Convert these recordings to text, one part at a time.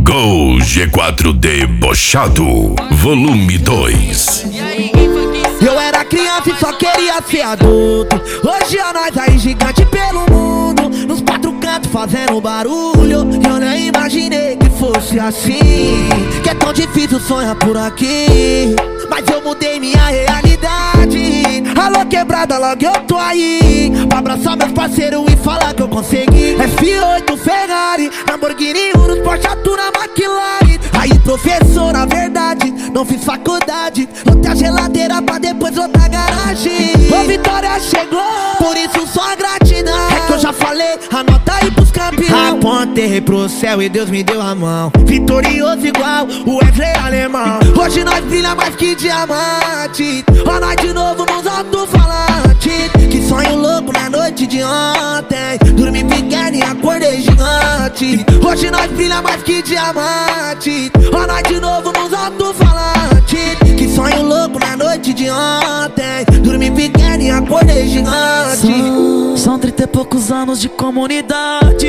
Go G4 Debochado, volume 2. Eu era criança e só queria ser adulto. Hoje é nós aí gigante pelo mundo, nos quatro cantos fazendo barulho. Eu nem imaginei que fosse assim, que é tão difícil sonhar por aqui. Mas eu mudei minha realidade. Alô quebrada, logo eu tô aí pra abraçar meus parceiros e falar que eu consegui. F8, Ferrari, Lamborghini, Urus, Porsche, Atura, McLaren. Aí professor, na verdade, não fiz faculdade. Lotei a geladeira pra depois lotar a garagem. A vitória chegou, por isso só gratidão. É que eu já falei, anota aí pros campeões. Apontei pro céu e Deus me deu a mão. Vitorioso igual o Wesley alemão. Hoje nós brilha mais que diamante. Ó nós de novo nos alto-falantes. Que sonho louco na noite de ontem. Dormi pequeno e acordei gigante. Hoje nós brilha mais que diamante. Ó nós de novo nos alto-falantes. Que sonho louco na noite de ontem. Dormi pequeno e acordei gigante. São 30 e poucos anos de comunidade.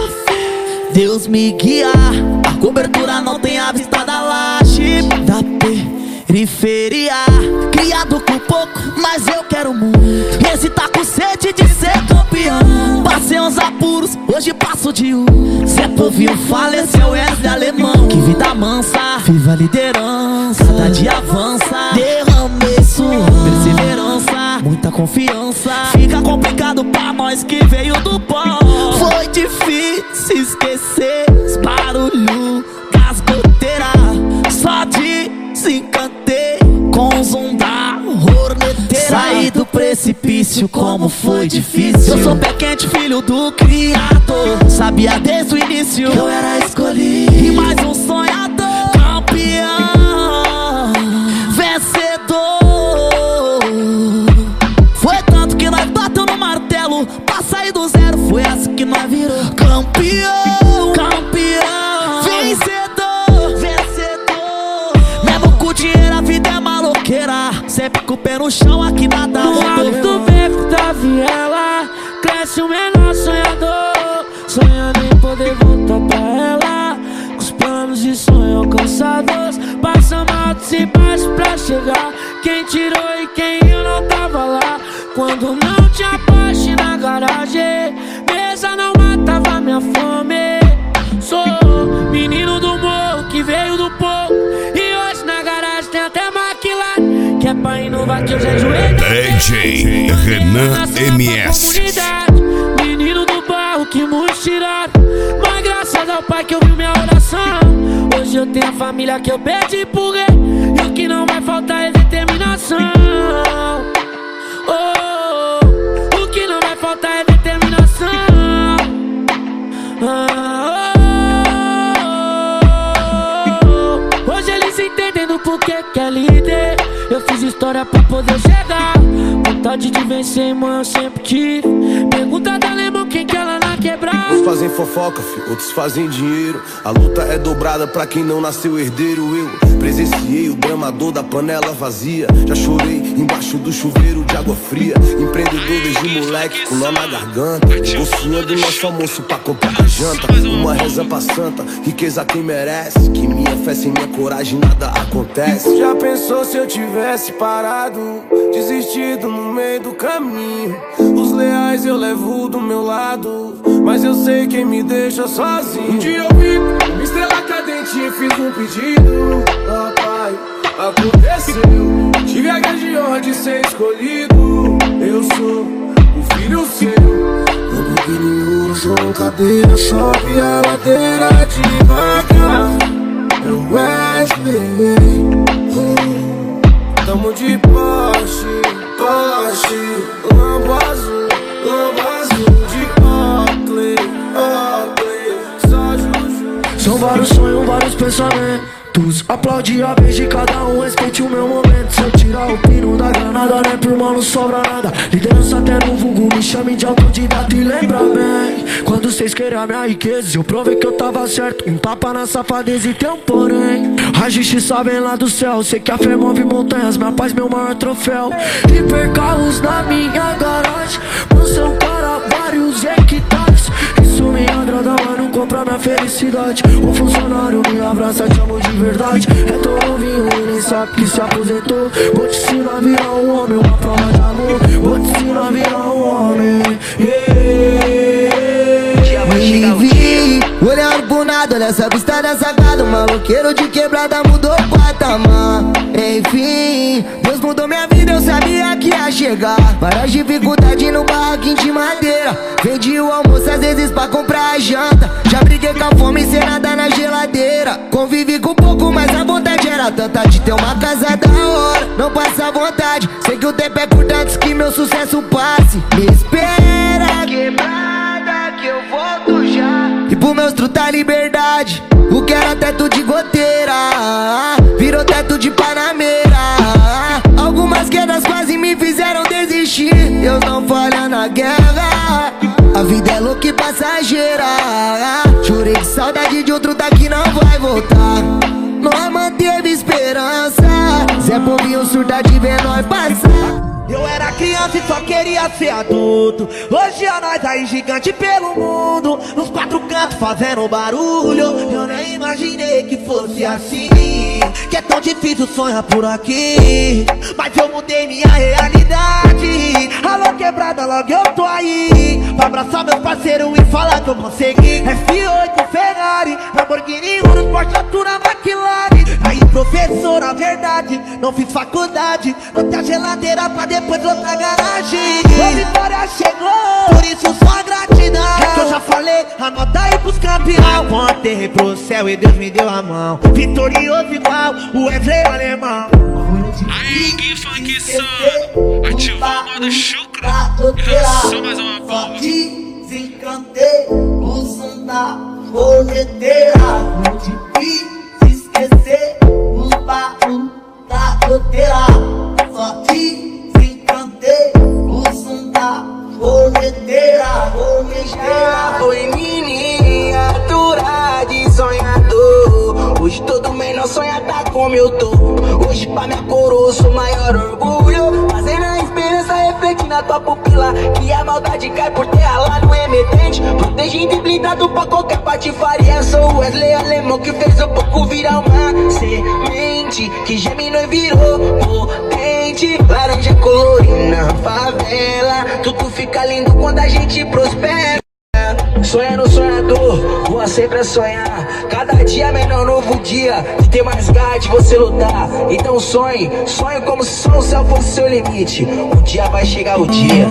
Deus me guia, a cobertura não tem a vista da laje, da periferia. Criado com pouco, mas eu quero muito. Esse tá com sede de ser campeão. Passei uns apuros, hoje passo de Zé Povinho faleceu, Wesley alemão. Que vida mansa, viva a liderança. Cada dia avança, derramei suor, perseverança, muita confiança. Fica complicado pra nós que veio do pó. Foi difícil esquecer os barulhos das goteiras. Só desencantei com o som da horneteira. Saí do precipício, como foi difícil. Eu sou pé quente, filho do Criador. Sabia desde o início que eu era escolhido. E mais um sonhador, campeão, vencedor. Foi tanto que nós bateu no martelo pra sair do zero. Foi assim que nós virou campeão, campeão, vencedor, vencedor. Mesmo com dinheiro a vida é maloqueira. Sempre com o pé no chão, aqui nada mudou. Do beco da viela cresce o menor sonhador, sonhando em poder voltar pra ela. Com os planos e sonhos alcançados, passamos altos e baixos pra chegar. Quem tirou e quem eu não tava lá. Quando não tinha poste na garagem, mesa não matava minha fome. Sou menino do morro que veio do pouco, e hoje na garagem tem até McLaren. Que é pra inovar que eu já enjoei da DJ Renan MS. Menino do barro que muitos tiraram, mas graças ao pai que ouviu minha oração. Hoje eu tenho a família que eu pedi por rei, e o que não vai faltar é determinação. O que não vai faltar é determinação. Hoje eles entendem do porquê que é líder. Eu fiz história pra poder chegar. Vontade de vencer, irmão, eu sempre tive. Pergunta da Alemão quem que ela na quebrada. Uns fazem fofoca, filho, outros fazem dinheiro. A luta é dobrada pra quem não nasceu herdeiro. Eu presenciei o dramador da panela vazia. Já chorei embaixo do chuveiro de água fria. Empreendedor desde moleque, com nó na garganta. Negociando nosso almoço pra comprar a janta. Uma reza pra santa, riqueza quem merece. Que minha fé sem minha coragem nada acontece. Já pensou se eu tivesse parado, desistido no meio do caminho? Os leais eu levo do meu lado, mas eu sei quem me deixa sozinho. Um dia eu vi uma estrela cadente e fiz um pedido. Ah, pai, aconteceu. Tive a grande honra de ser escolhido. Eu sou o filho seu. Lamborghini Urus com cadeira, sobe a ladeira devagar. É o Wesley. Tamo de Porsche, Porsche, Lambo azul de Oakley, Oakley, só Juju. São vários sonhos, vários pensamentos. Aplaude a vez de cada um, respeite o meu momento. Se eu tirar o pino da granada, né, por mal não sobra nada. Liderança até no vulgo, me chame de autodidata. E lembra bem, quando vocês querem a minha riqueza, eu provei que eu tava certo. Um tapa na safadeza e tem um porém. A justiça vem lá do céu, sei que a fé move montanhas, minha paz meu maior troféu. Hipercarros na minha garagem, mansão para vários hectares. Isso me agrada, mas não compra minha felicidade. O funcionário me abraça, te amo de verdade. É tão novinho e nem sabe que se aposentou. Vou te ensinar a virar um homem, uma prova de amor. Vou te ensinar a virar um homem. Vi, olhando pro nada, olha essa vista dessa casa. Maloqueiro de quebrada mudou o patamar. Enfim, Deus mudou minha vida, eu sabia que ia chegar. Várias dificuldades no barraquinho de madeira. Vendi o almoço às vezes pra comprar a janta. Já briguei com a fome sem nada na geladeira. Convivi com pouco, mas a vontade era tanta de ter uma casa da hora. Não passa vontade, sei que o tempo é curto antes que meu sucesso passe. Me espera, quebrada, que eu volto já. E pro meus truta liberdade, o que era teto de goteira virou teto de panameira. Algumas quedas quase me fizeram desistir. Eu não falho na guerra, a vida é louca e passageira. Chorei de saudade de outro daqui não vai voltar. Nós manteve esperança, Zé Povinho surda de ver nós passar. Eu era criança e só queria ser adulto. Hoje é nós aí gigante pelo mundo, nos quatro cantos fazendo barulho. Eu nem imaginei que fosse assim, que é tão difícil sonhar por aqui. Mas eu mudei minha realidade. Alô quebrada, logo eu tô aí pra abraçar meus parceiros e falar que eu consegui. F8, Ferrari, Lamborghini, Urus, Porsche, Altura, McLaren. Aí professor, na verdade, não fiz faculdade. Não tem a geladeira pra depois outra garagem. A vitória chegou, por isso só gratidão. É que eu já falei, anota aí pros campeão. Apontei pro céu e Deus me deu a mão. Vitorioso igual o Wesley alemão. Aí, que funk som, ativou o modo chucro e lançou mais uma bomba. Desencantei o som da roleteira. Não te fiz esquecer o barulho da goteira. Só te desencantei o som da roleteira. Oi miniatura de sonhador. Hoje todo menor sonha tá como eu tô. Hoje pra minha coroa eu sou o maior orgulho. Fazendo a esperança refletir na tua pupila, que a maldade cai por terra lá no emergente. Protegido e blindado pra qualquer patifaria. Sou o Wesley alemão que fez o pouco virar uma semente que germinou e virou potente. Laranja colorida na favela, tudo fica lindo quando a gente prospera. Sonha no sonhador, voa sempre a sonhar. Cada dia é menor, novo dia, de ter mais garra de você lutar. Então sonhe, sonhe como se só o céu fosse seu limite. Um dia vai chegar o dia.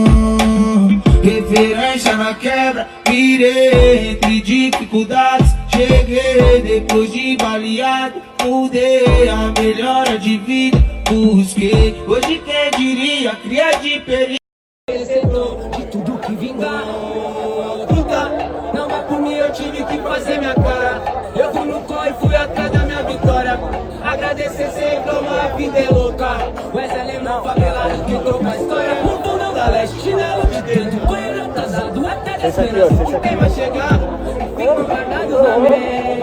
Referência na quebra, virei entre dificuldades. Cheguei depois de baleado, mudei a melhora de vida. Busquei, hoje quem diria, cria de perigo. De tudo que vingar, não vai por mim, eu tive que fazer minha cara. Eu fui no corre, fui atrás da minha vitória. Agradecer sempre, uma vida é louca. Wesley alemão, favelado que troca a história. O fundão da leste, chinelo de dentro, banheiro atrasado, até de esperança. Quem vai chegar, fico guardado na mente.